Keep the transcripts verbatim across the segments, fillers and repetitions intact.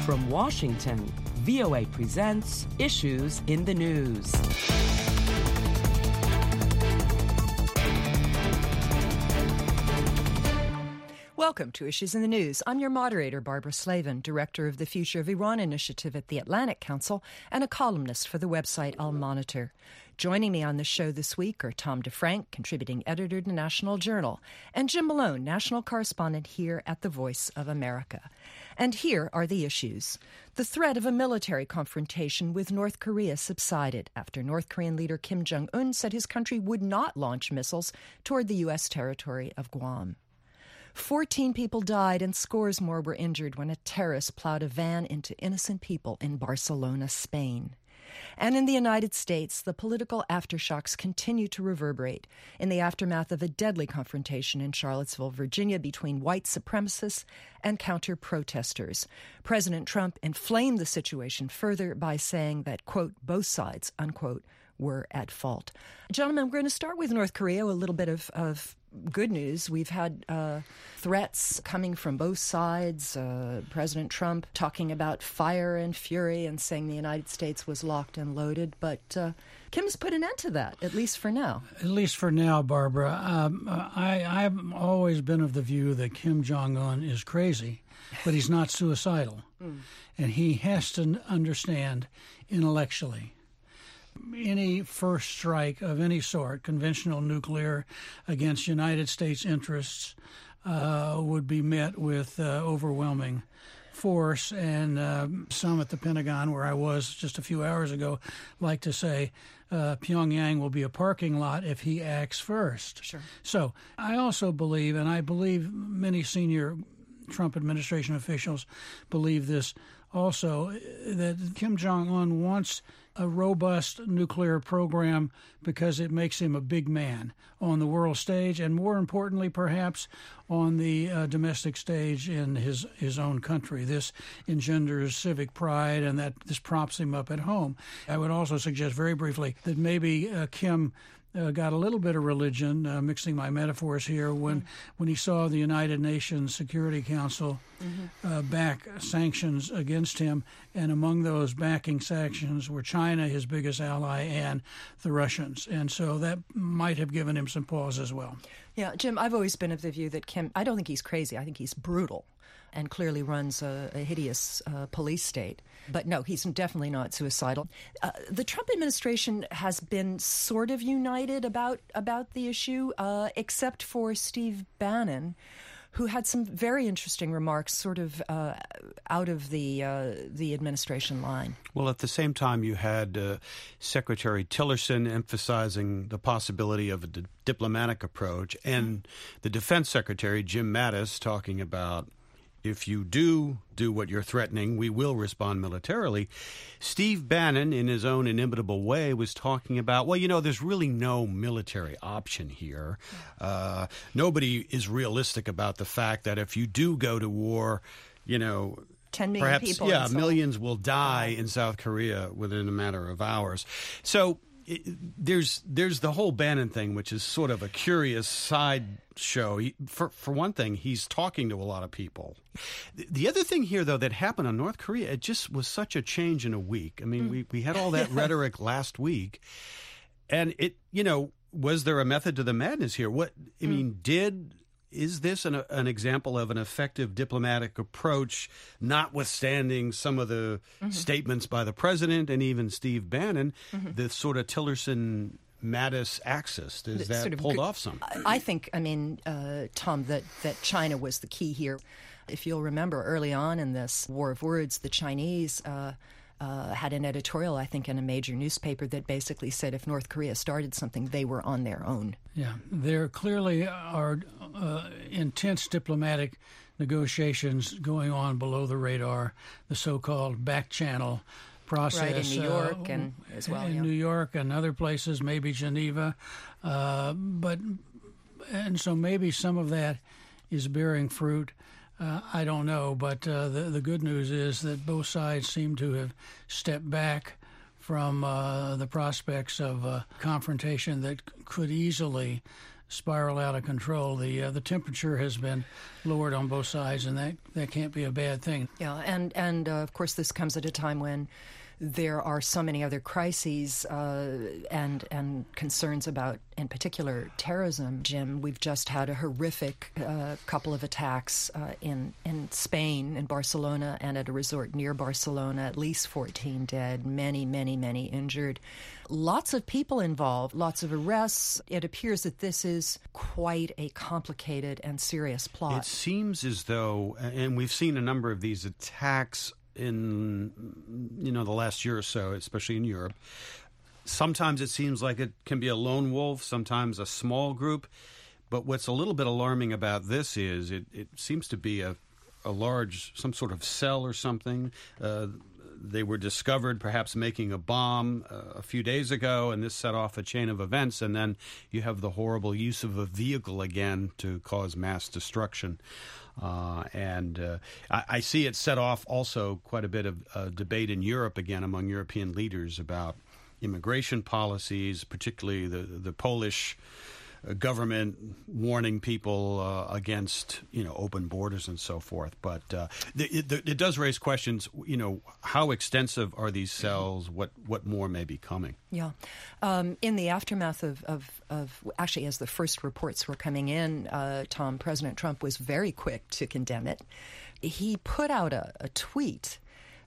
From Washington, V O A presents Issues in the News. Welcome to Issues in the News. I'm your moderator, Barbara Slavin, director of the Future of Iran Initiative at the Atlantic Council and a columnist for the website Al Monitor. Joining me on the show this week are Tom DeFrank, contributing editor to National Journal, and Jim Malone, national correspondent here at The Voice of America. And here are the issues. The threat of a military confrontation with North Korea subsided after North Korean leader Kim Jong-un said his country would not launch missiles toward the U S territory of Guam. Fourteen people died and scores more were injured when a terrorist plowed a van into innocent people in Barcelona, Spain. And in the United States, the political aftershocks continue to reverberate in the aftermath of a deadly confrontation in Charlottesville, Virginia, between white supremacists and counter-protesters. President Trump inflamed the situation further by saying that, quote, both sides, unquote, were at fault. Gentlemen, we're going to start with North Korea, a little bit of, of good news. We've had uh, threats coming from both sides. Uh, President Trump talking about fire and fury and saying the United States was locked and loaded. But uh, Kim's put an end to that, at least for now. At least for now, Barbara. Um, I, I've always been of the view that Kim Jong-un is crazy, but he's not suicidal. Mm. And he has to understand intellectually any first strike of any sort, conventional nuclear, against United States interests uh, would be met with uh, overwhelming force. And uh, some at the Pentagon, where I was just a few hours ago, like to say uh, Pyongyang will be a parking lot if he acts first. Sure. So I also believe, and I believe many senior Trump administration officials believe this also, that Kim Jong-un wants a robust nuclear program because it makes him a big man on the world stage and, more importantly, perhaps on the uh, domestic stage in his, his own country. This engenders civic pride, and that this props him up at home. I would also suggest very briefly that maybe uh, Kim Uh, got a little bit of religion, uh, mixing my metaphors here, when mm-hmm. when he saw the United Nations Security Council mm-hmm. uh, back sanctions against him, and among those backing sanctions were China, his biggest ally, and the Russians. And so that might have given him some pause as well. Yeah, Jim, I've always been of the view that Kim, I don't think he's crazy, I think he's brutal and clearly runs a, a hideous uh, police state. But no, he's definitely not suicidal. Uh, the Trump administration has been sort of united about, about the issue, uh, except for Steve Bannon, who had some very interesting remarks sort of uh, out of the uh, the administration line. Well, at the same time, you had uh, Secretary Tillerson emphasizing the possibility of a di- diplomatic approach, and the Defense Secretary, Jim Mattis, talking about, if you do do what you're threatening, we will respond militarily. Steve Bannon, in his own inimitable way, was talking about, well, you know, there's really no military option here. Uh, nobody is realistic about the fact that if you do go to war, you know, ten million perhaps, people. Yeah, millions will die in South Korea within a matter of hours. So it, there's there's the whole Bannon thing, which is sort of a curious side show. He, for for one thing, he's talking to a lot of people. The, the other thing here, though, that happened on North Korea, it just was such a change in a week. I mean, mm. we, we had all that rhetoric last week, and it, you know, was there a method to the madness here? What, I mm. mean, did... Is this an, an example of an effective diplomatic approach, notwithstanding some of the mm-hmm. statements by the president and even Steve Bannon, mm-hmm. the sort of Tillerson Mattis axis? Does the, that sort of pulled good, off some? I think, I mean, uh, Tom, that, that China was the key here. If you'll remember, early on in this war of words, the Chinese uh, uh, had an editorial, I think, in a major newspaper that basically said if North Korea started something, they were on their own. Yeah, there clearly are uh, intense diplomatic negotiations going on below the radar, the so-called back channel process. Right, in New York uh, and as well. In yeah. New York and other places, maybe Geneva. Uh, but and so maybe some of that is bearing fruit. Uh, I don't know, but uh, the, the good news is that both sides seem to have stepped back from uh, the prospects of a confrontation that could easily spiral out of control. The uh, the temperature has been lowered on both sides, and that, that can't be a bad thing. Yeah, and, and uh, of course this comes at a time when there are so many other crises uh, and and concerns about, in particular, terrorism. Jim, we've just had a horrific uh, couple of attacks uh, in in Spain, in Barcelona, and at a resort near Barcelona. At least fourteen dead, many, many, many injured. Lots of people involved, lots of arrests. It appears that this is quite a complicated and serious plot. It seems as though, and we've seen a number of these attacks in, you know, the last year or so, especially in Europe. Sometimes it seems like it can be a lone wolf, sometimes a small group. But what's a little bit alarming about this is it, it seems to be a, a large, some sort of cell or something. Uh, they were discovered perhaps making a bomb uh, a few days ago, and this set off a chain of events. And then you have the horrible use of a vehicle again to cause mass destruction. Uh, and uh, I, I see it set off also quite a bit of uh, debate in Europe again among European leaders about immigration policies, particularly the, the Polish government warning people uh, against, you know, open borders and so forth. But uh, it, it, it does raise questions, you know, how extensive are these cells? What what more may be coming? Yeah. Um, in the aftermath of, of, of, actually, as the first reports were coming in, uh, Tom, President Trump was very quick to condemn it. He put out a, a tweet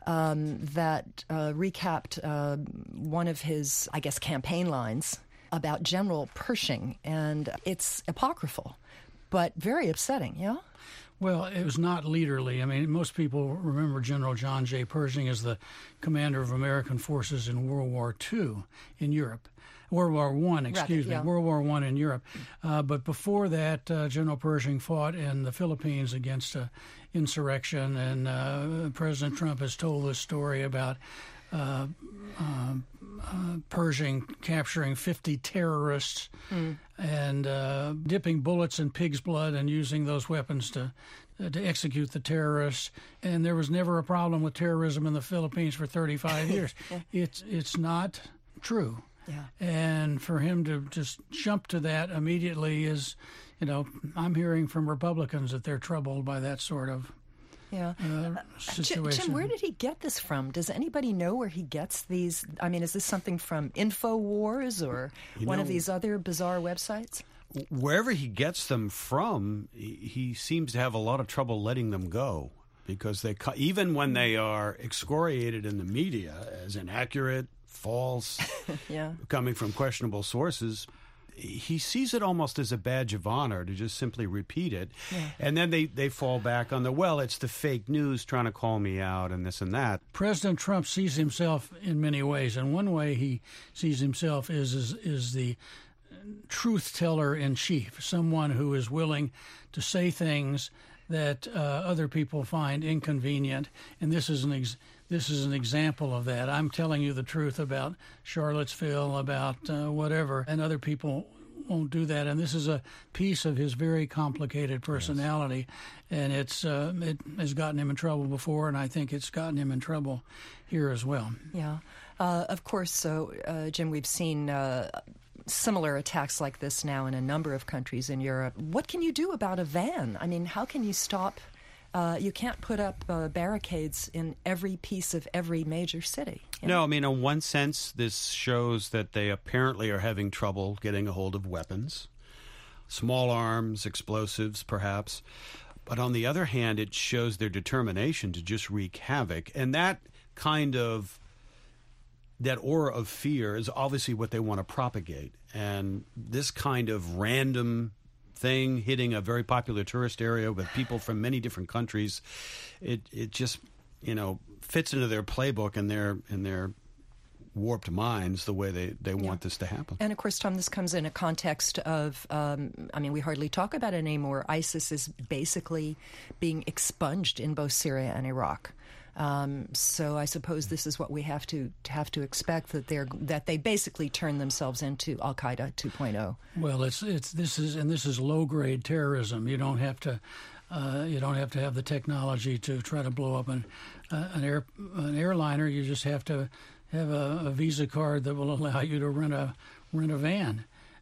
um, that uh, recapped uh, one of his, I guess, campaign lines about General Pershing, and it's apocryphal, but very upsetting, yeah? Well, it was not leaderly. I mean, most people remember General John J. Pershing as the commander of American forces in World War Two in Europe. World War One, excuse Rather, yeah. me, World War One in Europe. Uh, but before that, uh, General Pershing fought in the Philippines against uh, insurrection, and uh, President Trump has told this story about uh, uh, uh, Pershing capturing fifty terrorists mm. and uh, dipping bullets in pig's blood and using those weapons to uh, to execute the terrorists. And there was never a problem with terrorism in the Philippines for thirty-five years. yeah. It's it's not true. Yeah. And for him to just jump to that immediately is, you know, I'm hearing from Republicans that they're troubled by that sort of yeah. uh, situation. Jim, where did he get this from? Does anybody know where he gets these? I mean, is this something from InfoWars or you one know, of these other bizarre websites? Wherever he gets them from, he seems to have a lot of trouble letting them go, because they even when they are excoriated in the media as inaccurate, false, yeah. coming from questionable sources, he sees it almost as a badge of honor to just simply repeat it. Yeah. And then they, they fall back on the, well, it's the fake news trying to call me out and this and that. President Trump sees himself in many ways, and one way he sees himself is is, is the truth teller in chief, someone who is willing to say things that uh, other people find inconvenient. And this is an ex- this is an example of that. I'm telling you the truth about Charlottesville, about uh, whatever, and other people won't do that. And this is a piece of his very complicated personality, yes. and it's uh, it has gotten him in trouble before, and I think it's gotten him in trouble here as well. Yeah, uh, of course. So, uh, Jim, we've seen Uh, similar attacks like this now in a number of countries in Europe. What can you do about a van? I mean, how can you stop? Uh, you can't put up uh, barricades in every piece of every major city. You know? No, I mean, in one sense, this shows that they apparently are having trouble getting a hold of weapons, small arms, explosives, perhaps. But on the other hand, it shows their determination to just wreak havoc. And that kind of that aura of fear is obviously what they want to propagate. And this kind of random thing hitting a very popular tourist area with people from many different countries, it it just, you know, fits into their playbook and their and their warped minds the way they, they want yeah. this to happen. And, of course, Tom, this comes in a context of, um, I mean, we hardly talk about it anymore. ISIS is basically being expunged in both Syria and Iraq. Um, so I suppose this is what we have to have to expect, that they're that they basically turn themselves into Al Qaeda two point oh. Well, it's it's this is and this is low grade terrorism. You don't have to uh, you don't have to have the technology to try to blow up an uh, an air an airliner. You just have to have a, a Visa card that will allow you to rent a rent a van.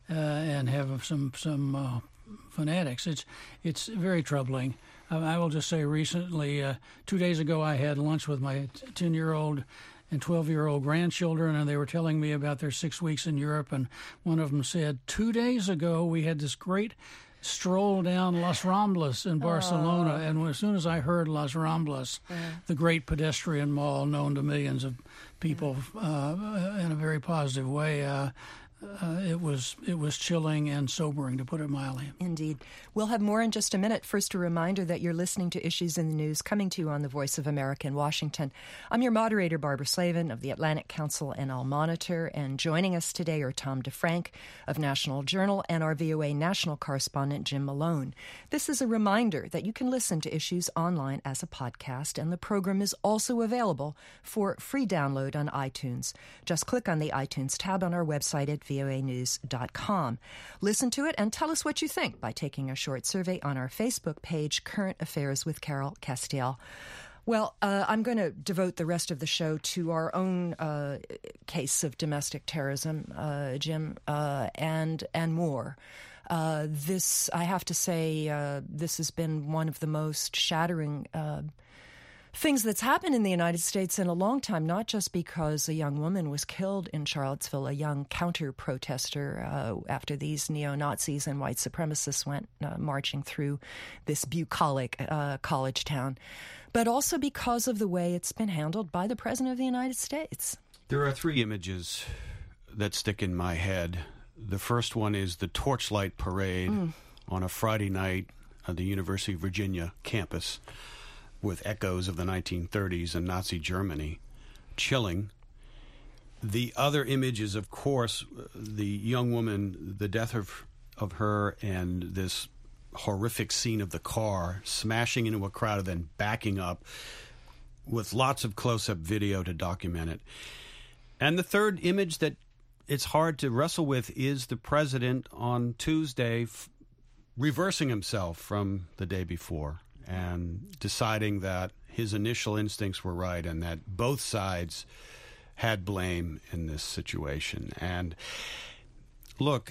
uh, and have some some uh, fanatics. It's it's very troubling. Uh, I will just say recently, uh, two days ago, I had lunch with my ten-year-old and twelve-year-old grandchildren, and they were telling me about their six weeks in Europe, and one of them said, two days ago we had this great stroll down Las Ramblas in Barcelona, oh. and as soon as I heard Las Ramblas, yeah. the great pedestrian mall known to millions of people uh, in a very positive way, uh, Uh, it was it was chilling and sobering, to put it mildly. Indeed. We'll have more in just a minute. First, a reminder that you're listening to Issues in the News, coming to you on the Voice of America in Washington. I'm your moderator, Barbara Slavin of the Atlantic Council and Al Monitor, and joining us today are Tom DeFrank of National Journal and our V O A national correspondent, Jim Malone. This is a reminder that you can listen to Issues online as a podcast, and the program is also available for free download on iTunes. Just click on the iTunes tab on our website at v o a news dot com. Listen to it and tell us what you think by taking a short survey on our Facebook page, Current Affairs with Carol Castiel. Well, uh, I'm going to devote the rest of the show to our own uh, case of domestic terrorism, uh, Jim, uh, and and more. Uh, this, I have to say, uh, this has been one of the most shattering uh things that's happened in the United States in a long time, not just because a young woman was killed in Charlottesville, a young counter-protester, uh, after these neo-Nazis and white supremacists went uh, marching through this bucolic uh, college town, but also because of the way it's been handled by the President of the United States. There are three images that stick in my head. The first one is the torchlight parade mm. on a Friday night at the University of Virginia campus, with echoes of the nineteen thirties and Nazi Germany. Chilling. The other image is, of course, the young woman, the death of, of her, and this horrific scene of the car smashing into a crowd and then backing up, with lots of close-up video to document it. And the third image that it's hard to wrestle with is the president on Tuesday f- reversing himself from the day before, and deciding that his initial instincts were right and that both sides had blame in this situation. And look,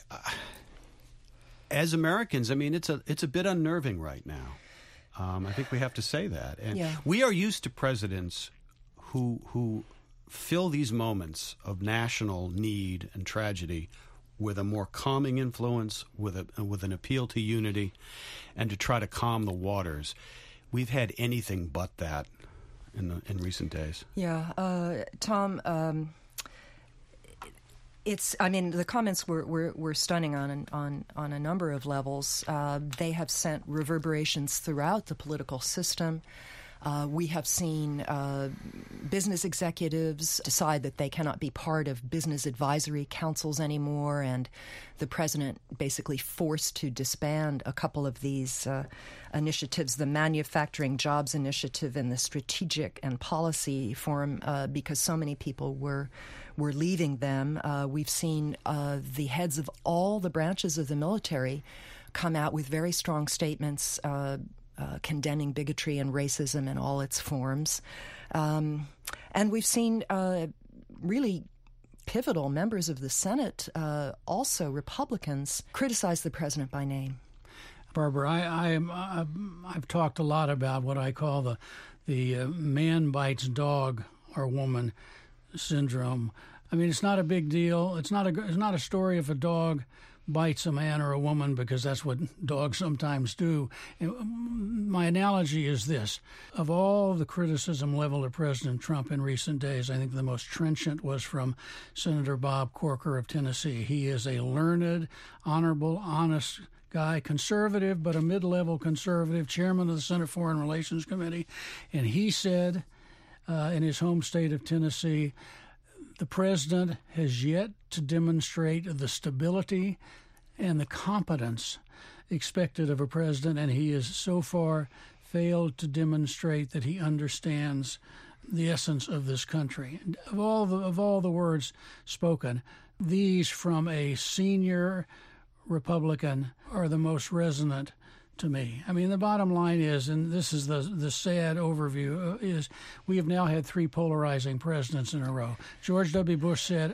as Americans, I mean, it's a it's a bit unnerving right now. Um, I think we have to say that. And yeah. we are used to presidents who who fill these moments of national need and tragedy with a more calming influence, with a with an appeal to unity, and to try to calm the waters. We've had anything but that in the, in recent days. Yeah, uh, Tom. Um, it's. I mean, the comments were were, were stunning on on on a number of levels. Uh, they have sent reverberations throughout the political system. Uh, we have seen uh, business executives decide that they cannot be part of business advisory councils anymore, and the president basically forced to disband a couple of these uh, initiatives, the Manufacturing Jobs Initiative and the Strategic and Policy Forum, uh, because so many people were were leaving them. Uh, we've seen uh, the heads of all the branches of the military come out with very strong statements uh, Uh, condemning bigotry and racism in all its forms. Um, and we've seen uh, really pivotal members of the Senate, uh, also Republicans, criticize the president by name. Barbara, I, I, I've, I've talked a lot about what I call the, the uh, man bites dog or woman syndrome. I mean, it's not a big deal. It's not a, it's not a story of a dog bites a man or a woman, because that's what dogs sometimes do. And my analogy is this. Of all the criticism leveled at President Trump in recent days, I think the most trenchant was from Senator Bob Corker of Tennessee. He is a learned, honorable, honest guy, conservative, but a mid-level conservative, chairman of the Senate Foreign Relations Committee. And he said uh, in his home state of Tennessee, the president has yet to demonstrate the stability and the competence expected of a president, and he has so far failed to demonstrate that he understands the essence of this country. Of all the, of all the words spoken, these from a senior Republican are the most resonant to me. I mean, the bottom line is, and this is the the sad overview, is we have now had three polarizing presidents in a row. George W. Bush said,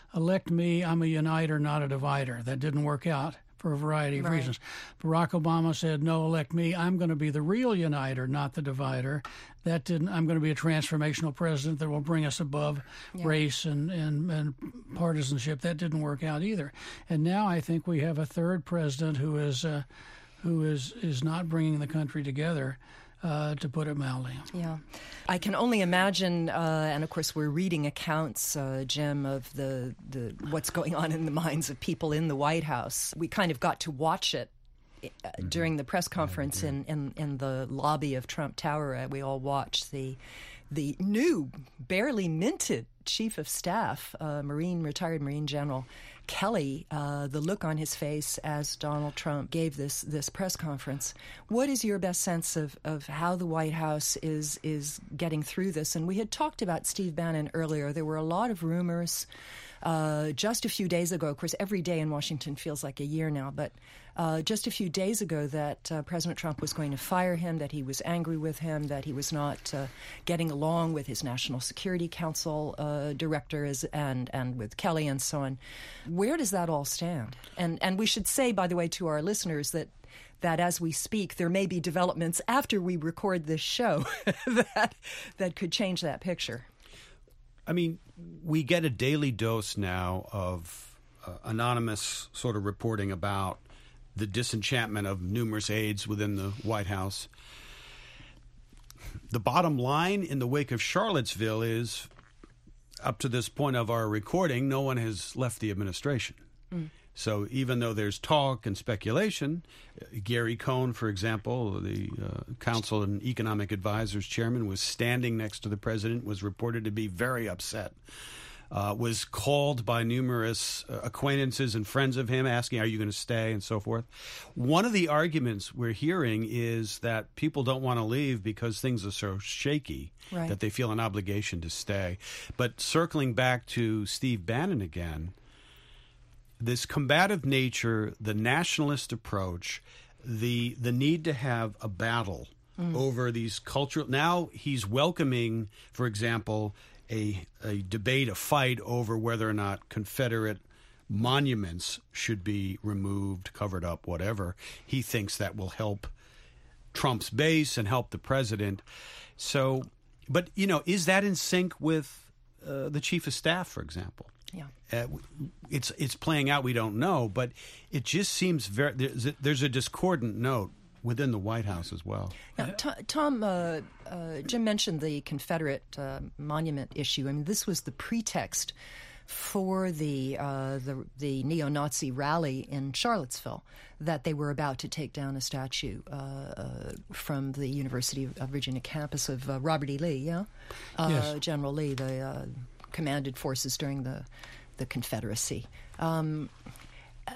elect me, I'm a uniter, not a divider. That didn't work out for a variety of Right. reasons. Barack Obama said, no, elect me, I'm going to be the real uniter, not the divider. That didn't, I'm going to be a transformational president that will bring us above Yeah. race and, and, and partisanship. That didn't work out either. And now I think we have a third president who is uh, who is, is not bringing the country together, uh, to put it mildly. Yeah. I can only imagine, uh, and of course we're reading accounts, uh, Jim, of the, the what's going on in the minds of people in the White House. We kind of got to watch it uh, during the press conference in, in, in the lobby of Trump Tower. Uh, we all watched the the new, barely minted Chief of Staff, uh, Marine, retired Marine General Kelly, uh, the look on his face as Donald Trump gave this this press conference. What is your best sense of, of how the White House is is getting through this? And we had talked about Steve Bannon earlier. There were a lot of rumors uh, just a few days ago. Of course, every day in Washington feels like a year now, but uh, just a few days ago that uh, President Trump was going to fire him, that he was angry with him, that he was not uh, getting along with his National Security Council uh, directors and, and with Kelly and so on. Where does that all stand? And and we should say, by the way, to our listeners that that as we speak, there may be developments after we record this show that that could change that picture. I mean, we get a daily dose now of uh, anonymous sort of reporting about the disenchantment of numerous aides within the White House. The bottom line in the wake of Charlottesville is, up to this point of our recording, no one has left the administration. Mm. So even though there's talk and speculation, uh, Gary Cohn, for example, the uh, Council and Economic Advisors chairman, was standing next to the president, was reported to be very upset, uh, was called by numerous uh, acquaintances and friends of him asking, are you going to stay, and so forth. One of the arguments we're hearing is that people don't want to leave because things are so shaky, right, that they feel an obligation to stay. But circling back to Steve Bannon again, this combative nature, the nationalist approach, the the need to have a battle mm. over these cultural... Now he's welcoming, for example, a, a debate, a fight over whether or not Confederate monuments should be removed, covered up, whatever. He thinks that will help Trump's base and help the president. So, but, you know, is that in sync with uh, the chief of staff, for example? Yeah, uh, it's it's playing out. We don't know, but it just seems very. There's a, there's a discordant note within the White House as well. Now, Tom, uh, uh, Jim mentioned the Confederate uh, monument issue. I mean, this was the pretext for the uh, the the neo-Nazi rally in Charlottesville, that they were about to take down a statue uh, uh, from the University of Virginia campus of uh, Robert E. Lee. Yeah, uh, yes. General Lee, the uh, commanded forces during the the Confederacy. Um, uh,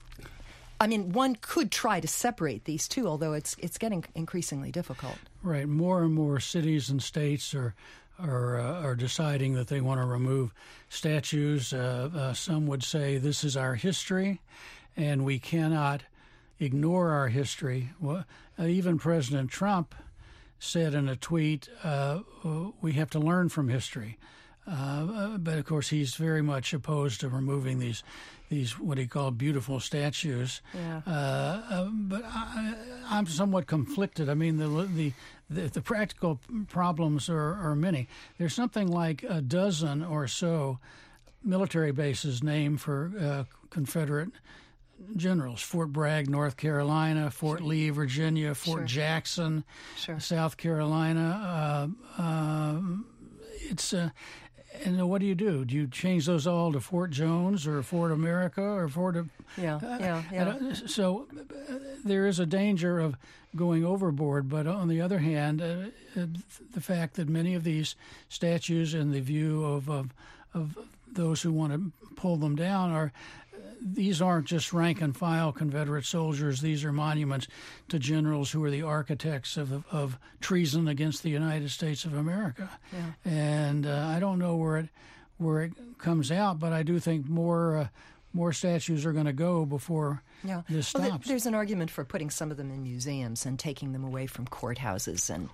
I mean, one could try to separate these two, although it's it's getting increasingly difficult. Right. More and more cities and states are are uh, are deciding that they want to remove statues. Uh, uh, some would say this is our history, and we cannot ignore our history. Well, uh, even President Trump said in a tweet, uh, "We have to learn from history." Uh, but of course, he's very much opposed to removing these, these what he called beautiful statues. Yeah. Uh, uh, but I, I'm somewhat conflicted. I mean, the the the, the practical problems are, are many. There's something like a dozen or so military bases named for uh, Confederate generals: Fort Bragg, North Carolina; Fort sure. Lee, Virginia; Fort sure. Jackson, sure. South Carolina. Uh, uh, it's uh, And what do you do? Do you change those all to Fort Jones or Fort America or Fort? Yeah, uh, yeah, yeah. Uh, so uh, there is a danger of going overboard. But on the other hand, uh, uh, the fact that many of these statues, in the view of of, of those who want to pull them down, are these aren't just rank and file Confederate soldiers. These are monuments to generals who are the architects of of treason against the United States of America. Yeah. And uh, I don't know where it where it comes out, but I do think more uh, more statues are going to go before yeah. this stops. Well, there's an argument for putting some of them in museums and taking them away from courthouses and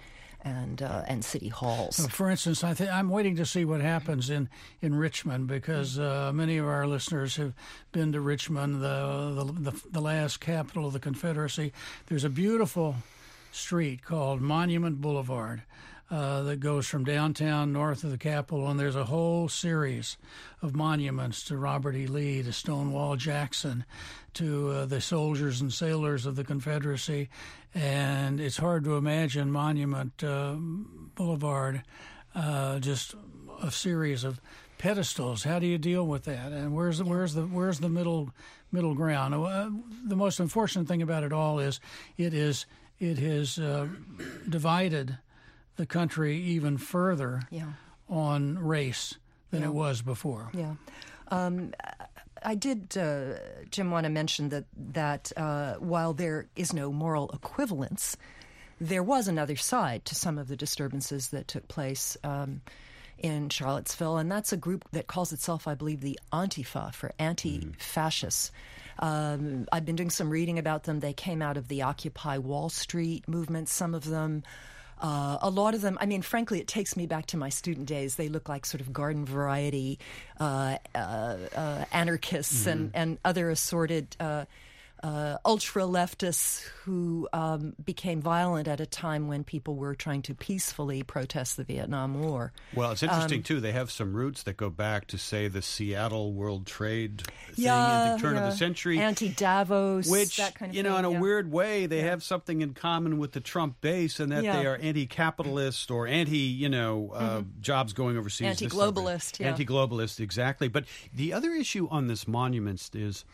and uh, and city halls. So for instance, I think I'm waiting to see what happens in, in Richmond, because uh, many of our listeners have been to Richmond, the, the the the last capital of the Confederacy. There's a beautiful street called Monument Boulevard uh, that goes from downtown north of the Capitol, and there's a whole series of monuments to Robert E. Lee, to Stonewall Jackson, to uh, the soldiers and sailors of the Confederacy. And it's hard to imagine Monument uh, Boulevard uh, just a series of pedestals. How do you deal with that? And where's the, where's the where's the middle middle ground? Uh, the most unfortunate thing about it all is it is it has uh, divided the country even further yeah. on race than yeah. it was before. Yeah. Um, I did, uh, Jim, want to mention that, that uh, while there is no moral equivalence, there was another side to some of the disturbances that took place um, in Charlottesville, and that's a group that calls itself, I believe, the Antifa, for anti-fascists. Um, I've been doing some reading about them. They came out of the Occupy Wall Street movement, some of them. Uh, a lot of them, I mean, frankly, it takes me back to my student days. They look like sort of garden variety uh, uh, uh, anarchists mm-hmm. and, and other assorted uh, uh, ultra-leftists who um, became violent at a time when people were trying to peacefully protest the Vietnam War. Well, it's interesting, um, too. They have some roots that go back to, say, the Seattle World Trade thing yeah, at the turn yeah. of the century. Anti-Davos, which, that kind of you thing. know, in a yeah. weird way, they yeah. have something in common with the Trump base, and that yeah. they are anti-capitalist or anti, you know, uh, mm-hmm. jobs going overseas. Anti-globalist, yeah. Anti-globalist, exactly. But the other issue on this monuments is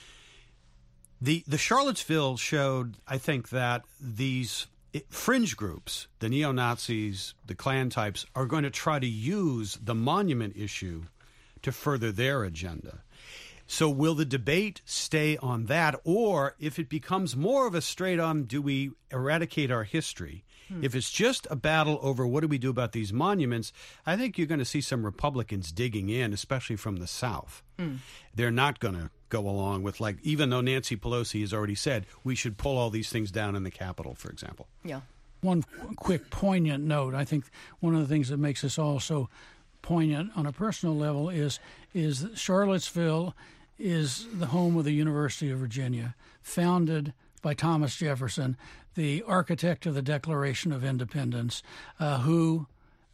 the the Charlottesville showed, I think, that these fringe groups, the neo-Nazis, the Klan types, are going to try to use the monument issue to further their agenda. So will the debate stay on that, or if it becomes more of a straight-on, do we eradicate our history? Hmm. If it's just a battle over what do we do about these monuments, I think you're going to see some Republicans digging in, especially from the South. Hmm. They're not going to go along with, like, even though Nancy Pelosi has already said we should pull all these things down in the Capitol, for example. Yeah. One quick poignant note. I think one of the things that makes us all so poignant on a personal level is is that Charlottesville is the home of the University of Virginia, founded by Thomas Jefferson, the architect of the Declaration of Independence, uh, who,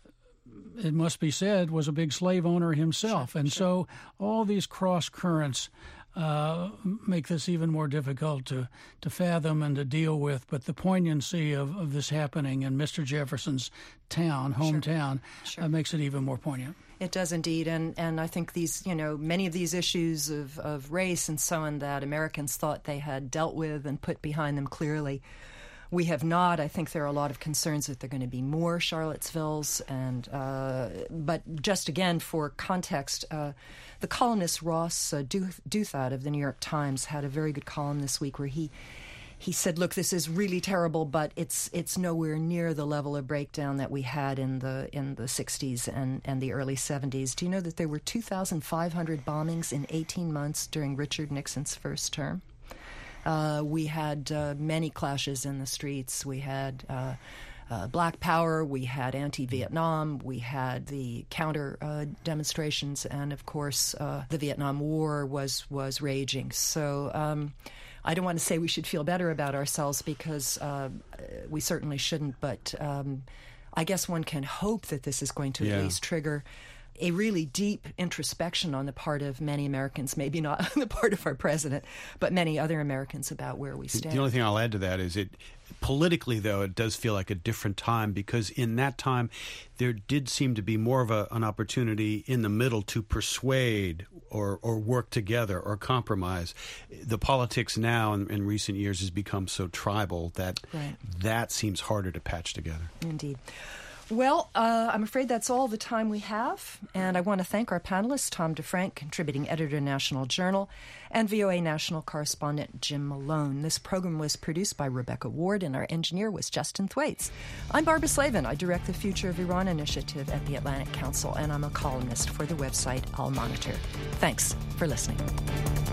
it must be said, was a big slave owner himself. Sure, and sure. so all these cross currents uh, make this even more difficult to, to fathom and to deal with. But the poignancy of, of this happening in Mister Jefferson's town, hometown, sure. Sure. Uh, makes it even more poignant. It does indeed, and and I think these, you know, many of these issues of, of race and so on that Americans thought they had dealt with and put behind them clearly, we have not. I think there are a lot of concerns that there are going to be more Charlottesvilles, and uh, but just again for context, uh, the columnist Ross uh, Douthat of the New York Times had a very good column this week where he. He said, look, this is really terrible, but it's it's nowhere near the level of breakdown that we had in the in the sixties and, and the early seventies. Do you know that there were two thousand five hundred bombings in eighteen months during Richard Nixon's first term? Uh, we had uh, many clashes in the streets. We had uh, uh, Black Power. We had anti-Vietnam. We had the counter uh, demonstrations. And, of course, uh, the Vietnam War was, was raging. So... Um, I don't want to say we should feel better about ourselves because uh, we certainly shouldn't, but um, I guess one can hope that this is going to yeah. at least trigger a really deep introspection on the part of many Americans, maybe not on the part of our president, but many other Americans about where we stand. The only thing I'll add to that is it politically, though, it does feel like a different time because in that time there did seem to be more of a, an opportunity in the middle to persuade or, or work together or compromise. The politics now in, in recent years has become so tribal that right. that seems harder to patch together. Indeed. Well, uh, I'm afraid that's all the time we have, and I want to thank our panelists, Tom DeFrank, contributing editor to National Journal, and V O A national correspondent Jim Malone. This program was produced by Rebecca Ward, and our engineer was Justin Thwaites. I'm Barbara Slavin. I direct the Future of Iran initiative at the Atlantic Council, and I'm a columnist for the website Al Monitor. Thanks for listening.